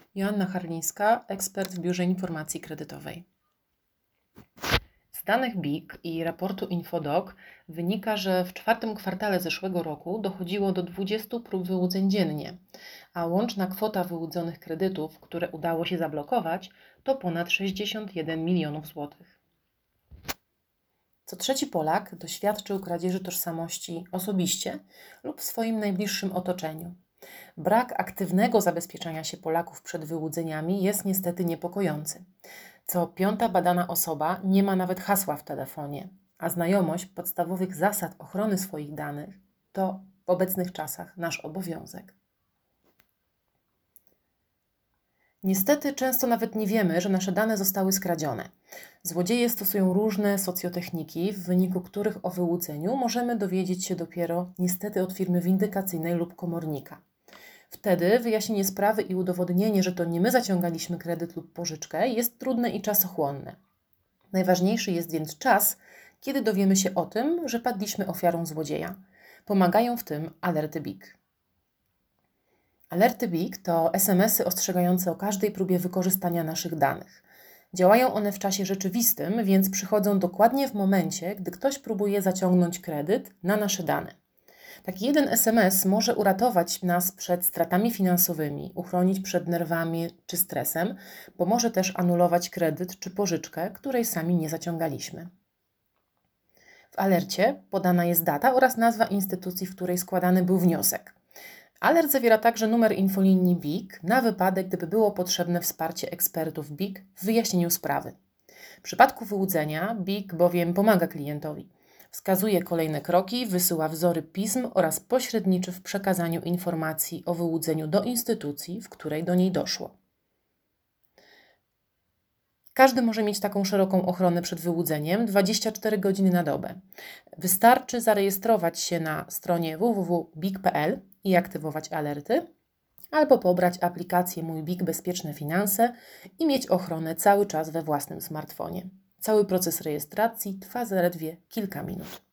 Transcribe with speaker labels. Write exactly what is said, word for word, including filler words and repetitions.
Speaker 1: Joanna Harlińska, ekspert w Biurze Informacji Kredytowej. Z danych B I K i raportu Infodoc wynika, że w czwartym kwartale zeszłego roku dochodziło do dwudziestu prób wyłudzeń dziennie, a łączna kwota wyłudzonych kredytów, które udało się zablokować, to ponad sześćdziesiąt jeden milionów złotych. Co trzeci Polak doświadczył kradzieży tożsamości osobiście lub w swoim najbliższym otoczeniu. Brak aktywnego zabezpieczania się Polaków przed wyłudzeniami jest niestety niepokojący. Co piąta badana osoba nie ma nawet hasła w telefonie, a znajomość podstawowych zasad ochrony swoich danych to w obecnych czasach nasz obowiązek. Niestety często nawet nie wiemy, że nasze dane zostały skradzione. Złodzieje stosują różne socjotechniki, w wyniku których o wyłudzeniu możemy dowiedzieć się dopiero niestety od firmy windykacyjnej lub komornika. Wtedy wyjaśnienie sprawy i udowodnienie, że to nie my zaciągaliśmy kredyt lub pożyczkę, jest trudne i czasochłonne. Najważniejszy jest więc czas, kiedy dowiemy się o tym, że padliśmy ofiarą złodzieja. Pomagają w tym alerty B I K. Alerty B I K to es em esy ostrzegające o każdej próbie wykorzystania naszych danych. Działają one w czasie rzeczywistym, więc przychodzą dokładnie w momencie, gdy ktoś próbuje zaciągnąć kredyt na nasze dane. Taki jeden es em es może uratować nas przed stratami finansowymi, uchronić przed nerwami czy stresem, pomoże też anulować kredyt czy pożyczkę, której sami nie zaciągaliśmy. W alercie podana jest data oraz nazwa instytucji, w której składany był wniosek. Alert zawiera także numer infolinii B I K na wypadek, gdyby było potrzebne wsparcie ekspertów B I K w wyjaśnieniu sprawy. W przypadku wyłudzenia B I K bowiem pomaga klientowi. Wskazuje kolejne kroki, wysyła wzory pism oraz pośredniczy w przekazaniu informacji o wyłudzeniu do instytucji, w której do niej doszło. Każdy może mieć taką szeroką ochronę przed wyłudzeniem dwadzieścia cztery godziny na dobę. Wystarczy zarejestrować się na stronie w w w kropka b i k kropka p l i aktywować alerty, albo pobrać aplikację Mój B I K Bezpieczne Finanse i mieć ochronę cały czas we własnym smartfonie. Cały proces rejestracji trwa zaledwie kilka minut.